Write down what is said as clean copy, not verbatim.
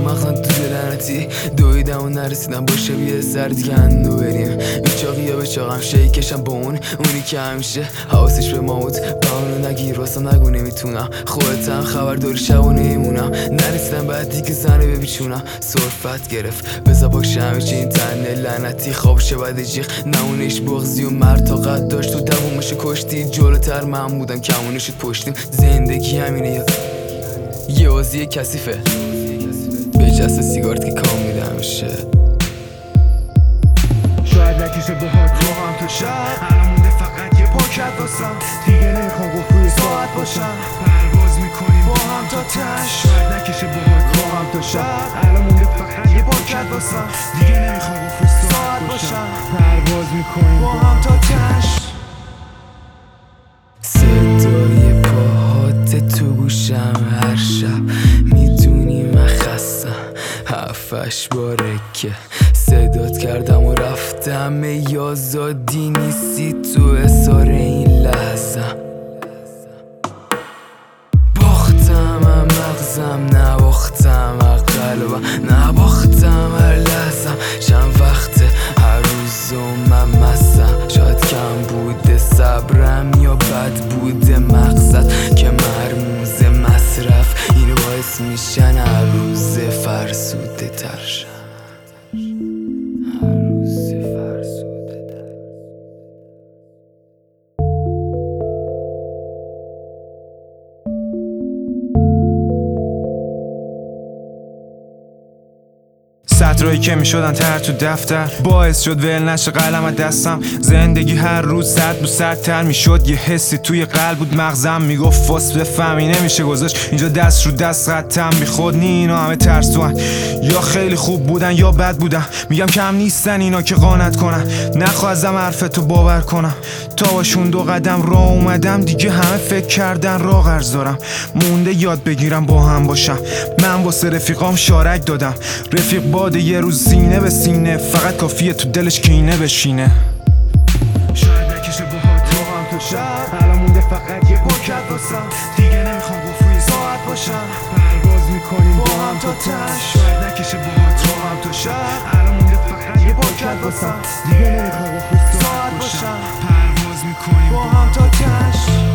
مغزم تو دلنتی دویدم و نرسیدم باشه بیه سر دیگه اندو بریم بیچاقی یا بچاقم شیکشم با اونی که همیشه حواسش به موت بهانو نگیر واسم نگو نمیتونم خودت هم خبر داری شبونه ایمونم نرسیدم بعدی که زنه ببیچونم صرفت گرفت بزا پاک شمیچه این تنه لعنتی خوابشه بعد جیغ نمونش بغزی و مرد طاقت داشت تو دوومش کشتی جلوتر من بودم کمونه شد پشتیم زندگی همینه یه بازی کثیفه به جست سیگارت که کام میده همیشه شاید نکشه باهات رو هم تو شب الان مونده فقط یه پاکت واسم دیگه نمیخوام گفتوی ساعت باشم پرواز میکنیم با هم تا تش شاید نکشه باهات رو هم تو شب الان مونده فقط یه پاکت واسم دیگه نمیخوام گفتوی ساعت باشم پرواز میکنیم با هم تا تش صدای پاهات تو گوشم هر شب میدونی من خستم هفتش باره که صدات کردم و رفتم ای آزادی نیستی تو اثار این لحظه باختم مغزم نباختم قلبم نباختم هر لحظم چند وقت هر روز و من مستم شاید کم بوده صبرم یا بد بوده مقصد که مرموز مصرف اینو باعث میشن هر روز فرسوده تر شم سطرهایی که میشدن تر تو دفتر باعث شد ول نشه قلم از دستم زندگی هر روز سرد بود سردتر میشد یه حسی توی قلب بود مغزم میگفت فاس بفهمی نمیشه گذاشت اینجا دست رو دست خطم بیخود نی اینا همه ترسوان یا خیلی خوب بودن یا بد بودن میگم کم نیستن اینا که قانت کنن نخواستم حرفتو باور کنم تا باشون 2 قدم راه اومدم دیگه همه فکر کردن راه قرض دارم مونده یاد بگیرم با هم باشم من واسه رفیقام شارک دادم رفیق باده یه روز سینه به سینه فقط کافیه تو دلش کینه بشینه شاید نکشه باهات رو هم تو شب الان مونده فقط یه پاکت واسم دیگه نمیخوام گفتوی ساعت باشم پرواز میکنیم با هم تا تش شاید نکشه باهات رو هم تو شب الان مونده فقط یه پاکت واسم دیگه نمیخوام گفتوی ساعت باشم پرواز میکنیم با هم تا تش